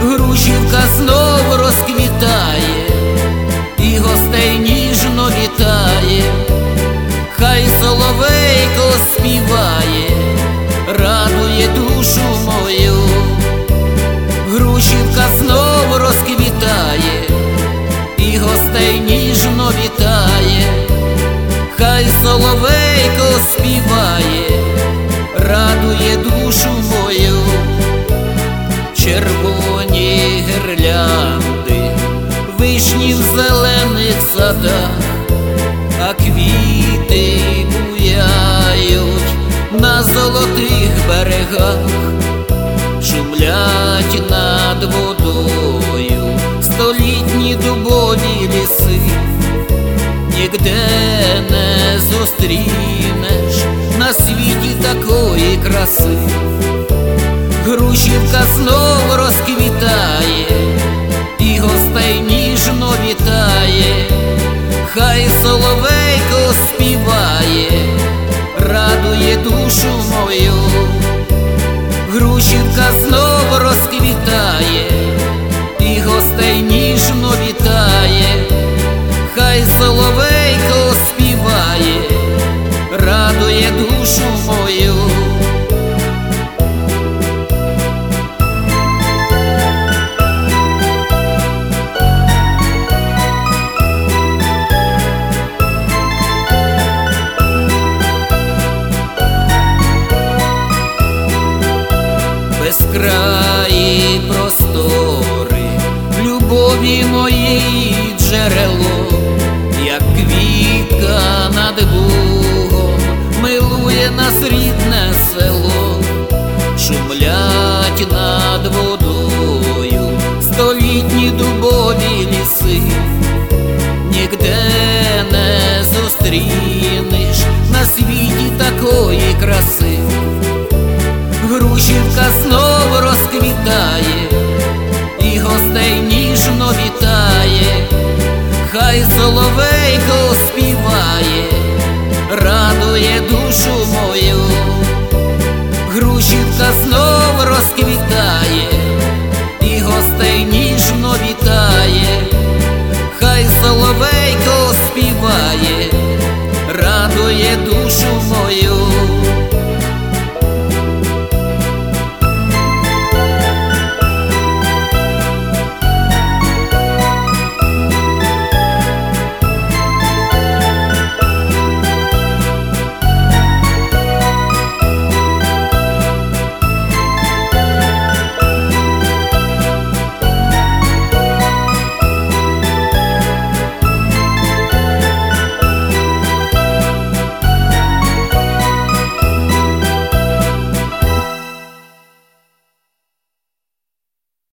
Грушівка знов розквітає і гостей ніжно вітає, хай соловейко співає, радує душу мою. Грушівка знов розквітає і гостей ніжно вітає, хай соловейко співає, радує душу мою. Червоні гірлянди, вишні в зелених садах, а квіти буяють на золотих берегах, шумлять над водою столітні дубові ліси. Нігде не зустрінеш на світі такої краси. Грушівка знов розквітає і гостей ніжно вітає, хай соловейко співає, радує душу мою. Грушівка знов розквітає і гостей ніжно вітає, хай соловейко співає, радує душу мою. Безкраї простори, любові моїй джерело, як квітка над Бугом милує нас рідне село. Шумлять над водою столітні дубові ліси. Нігде не зустрінеш на світі такої краси. Грушівка знов розквітає і гостей ніжно вітає, хай соловейко співає, радує душу